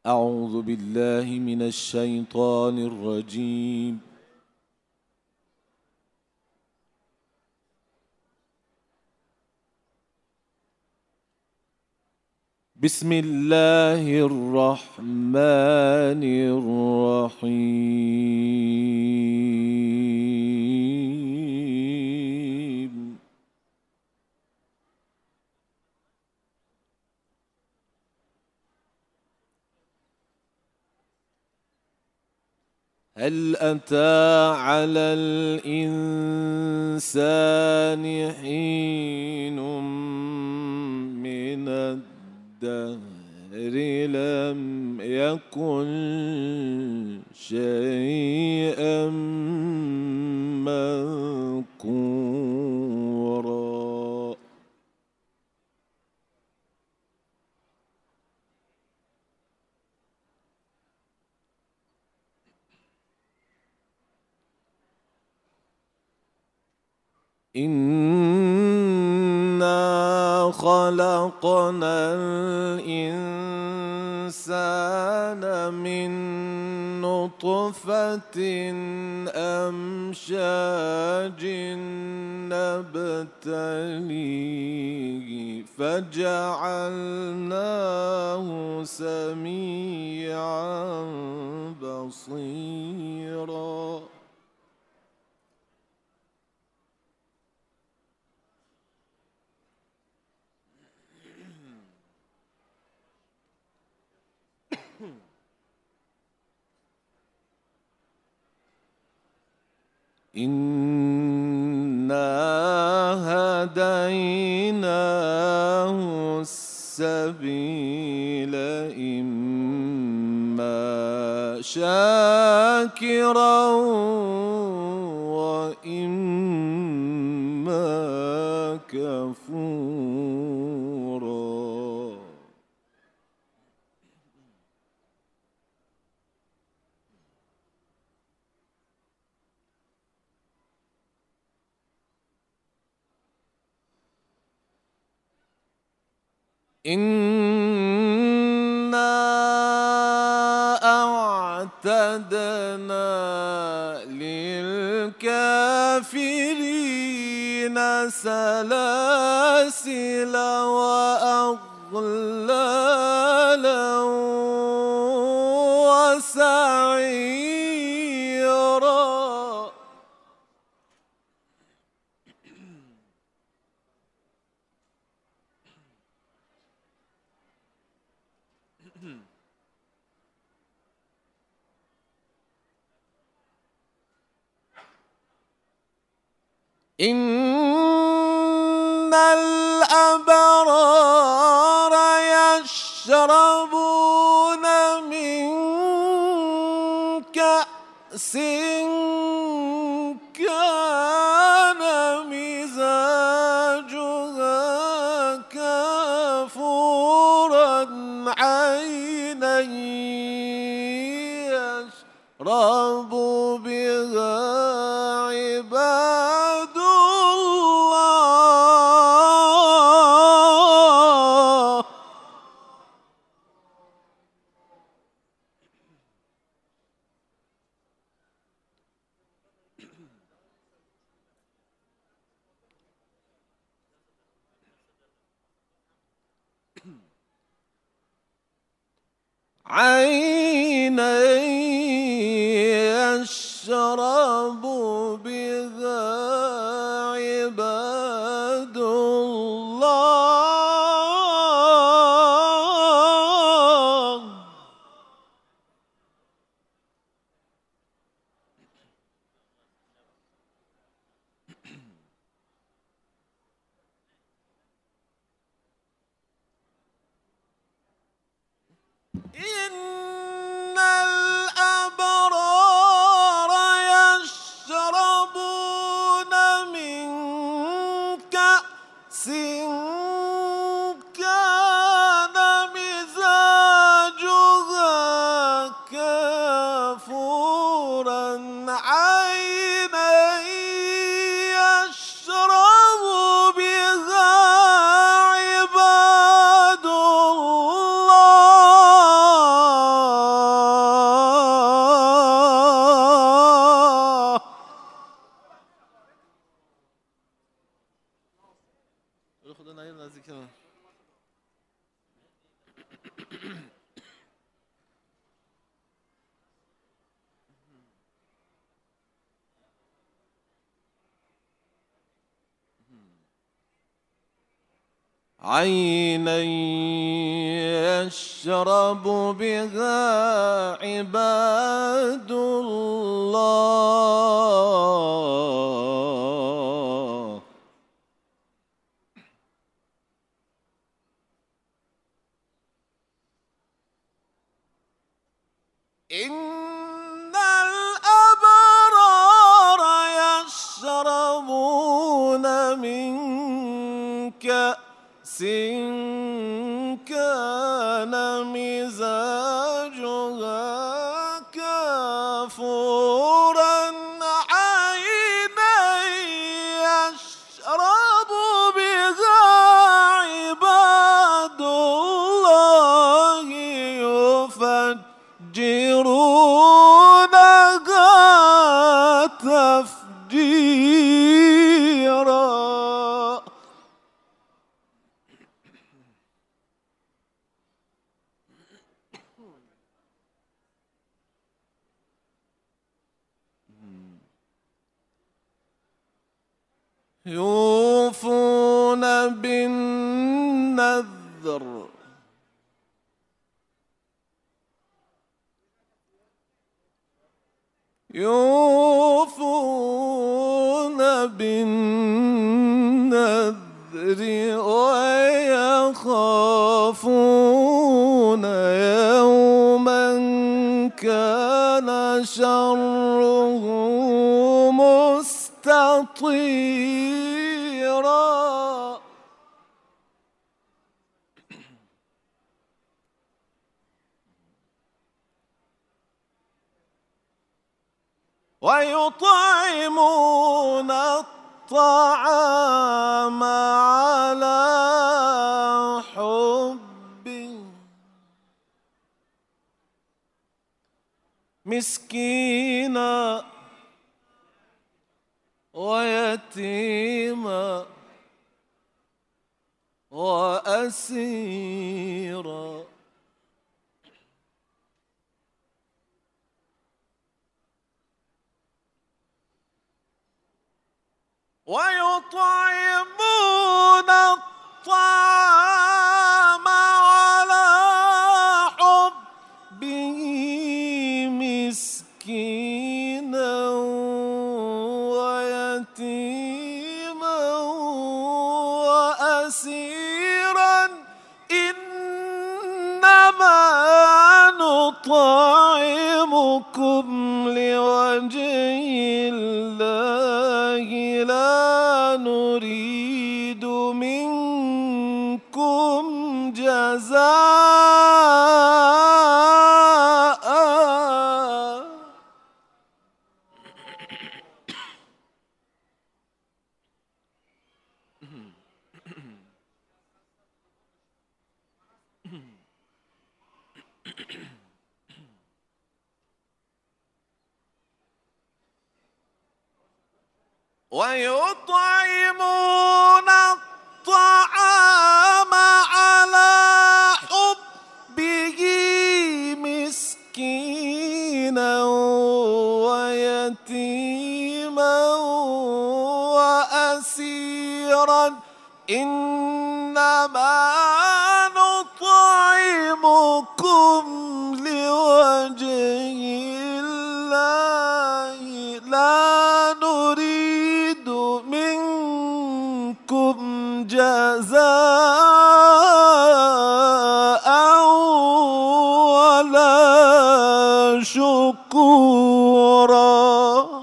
أعوذ بالله من الشيطان الرجيم. بسم الله الرحمن الرحيم. هل أتى على الإنسان حين من الدهر لم يكن شيئا مذكورا. إنا خلقنا الإنسان من نطفة أمشاج نبتليه فجعلناه سميعا بصيرا. إنا هديناه السبيل إما شاكرا وإما كفورا. إنا أعتدنا للكافرين سلاسل وأغلالا وسعيرا. إن الأبرار يشربون من كأس كان مزاجها كافورا عينا يشرب بها عباد الله. عينا يشرب بها عباد الله. إن الأبرار يشربون عينا يشرب بها عباد الله. إن الأبرار يشربون من كأس كان مزاجها كافورا، عينا يشرب بها عباد الله يفجرونها تفجيرا. يوفون بالنذر ويخافون يوما كان شره مستطيرا. ويطعمون الطعام على حبه مسكينا ويتيما وأسيرا. ويطعمون الطعام على حبه مسكينا ويتيما وأسيرا. إنما نطعمكم لوجه الله لا نريد منكم جزاء. ويطعمون الطعام على حبه مسكينا ويتيما وأسيرا. إنما نطعمكم لوجه الله لا نريد منكم جزاء ولا شكورا.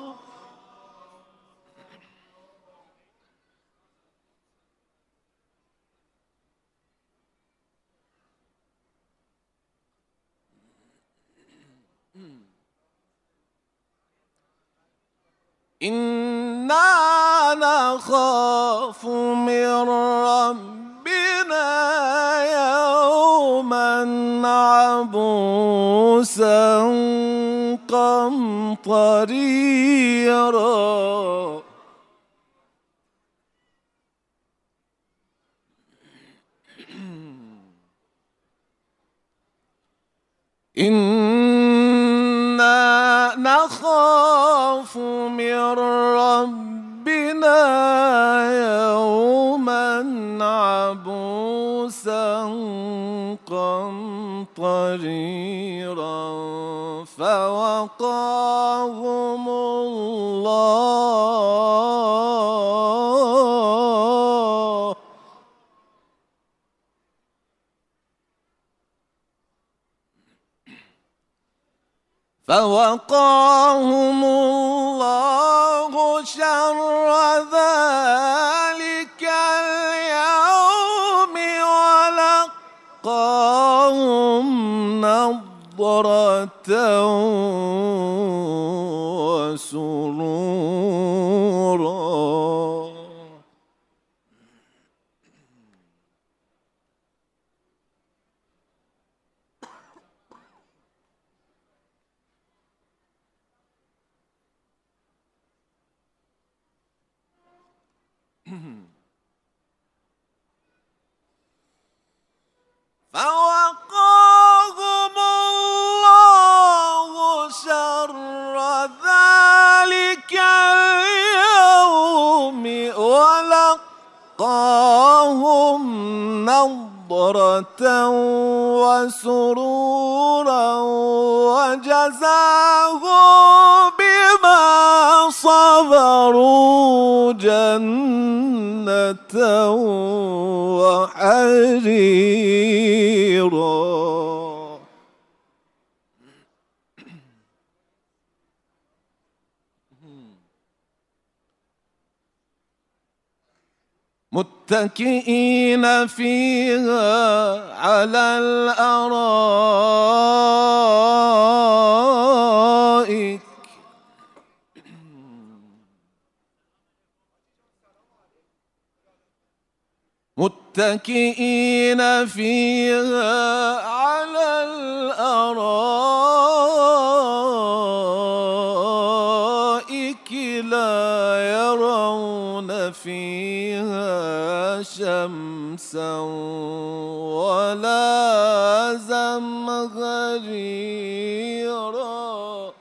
إنا نخاف من ربنا يوما عبوسا قمطريرا. إنا نخاف من ربنا يوما عبوسا قمطريرا فوقاهم الله شر ذلك اليوم ولقاهم نضرة وسرورا. فوقاهم الله شر ذلك اليوم ولقاهم نضرة وسرورا وجزاهم بما صبروا جنة وحريرا. متكئين فيها على الأرائك متكئين فيها على الأرائك لا يرون فيها شمسا ولا زمهريرا.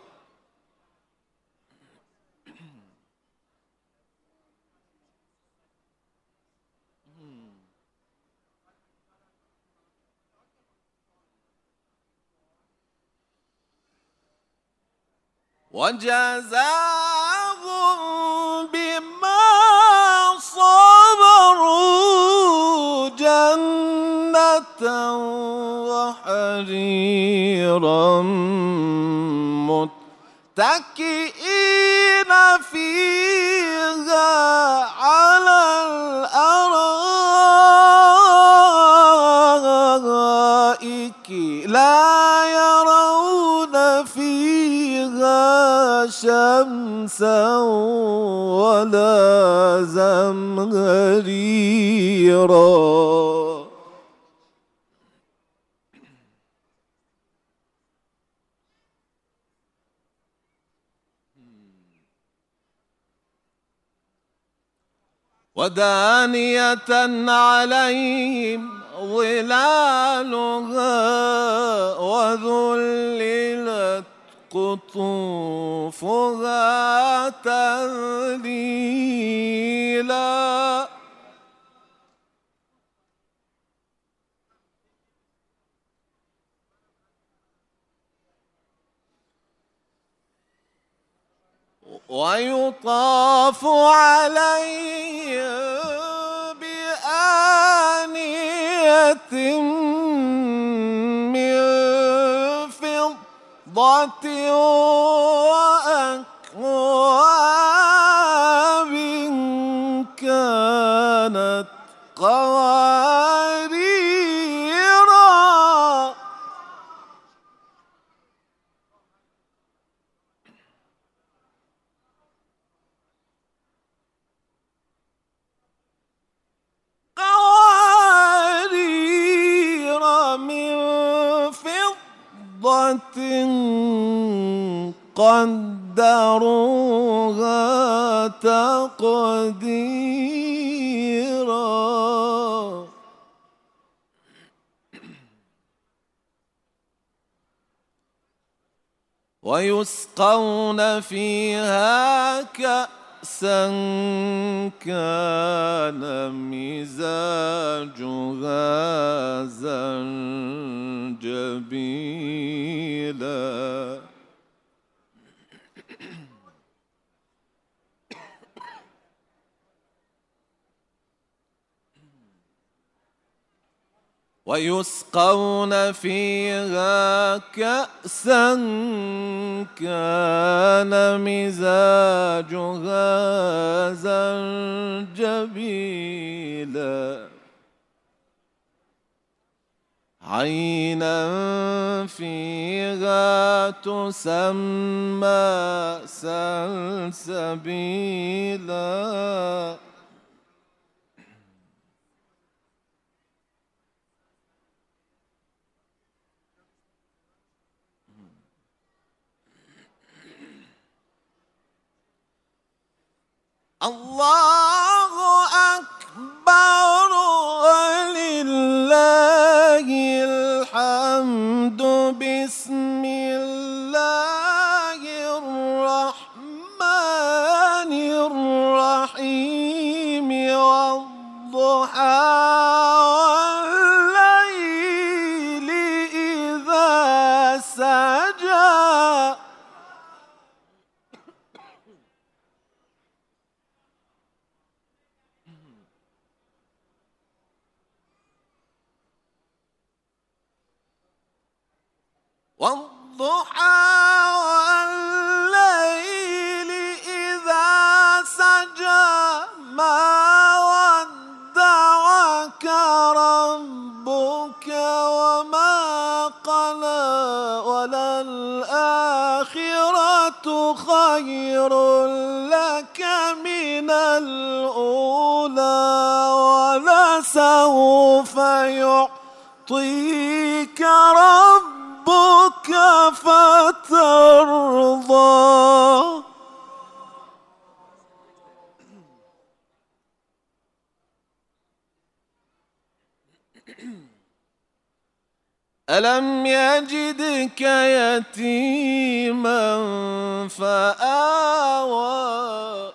وجزاهم بما صبروا جنة وحريرا متكئين فيها على الأرائك لا يرون فيها شمسا ولا زمهريرا. ودانية عليهم ظلالها وذللت قطوفها تذليلا. ويطاف عليهم بآنية من فضة وأكواب كانت قواريرا. من فضة قدروها تقديرا. ويسقون فيها كأسا كأسا كان مزاجها زنجبيلا ويسقون فيها كأسا كان مزاجها زنجبيلا عينا فيها تسمى سلسبيلا الله أكبر ولله الحمد بسم الله الرحمن الرحيم والضحى والليل إذا سجى والضحى والليل إذا سجى ما ودعك ربك وما قلى وللآخرة خير لك من الأولى ولسوف يعطيك ربك فترضى ألم يجدك يتيما فآوى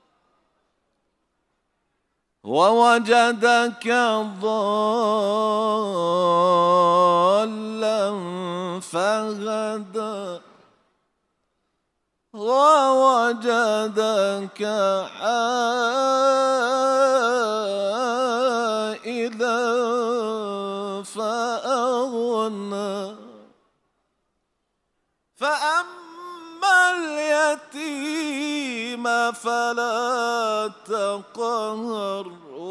ووجدك ضالا فهدى ووجدك عائلا فأغنى فأما اليتيم فلا تقهر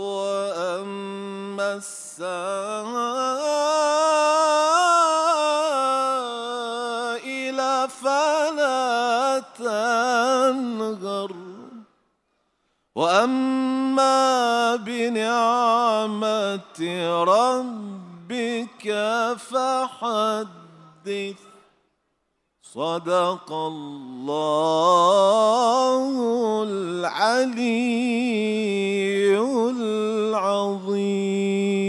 وأما السائل فلا تنهر وأما بنعمة ربك فحدث صدق الله العلي العظيم.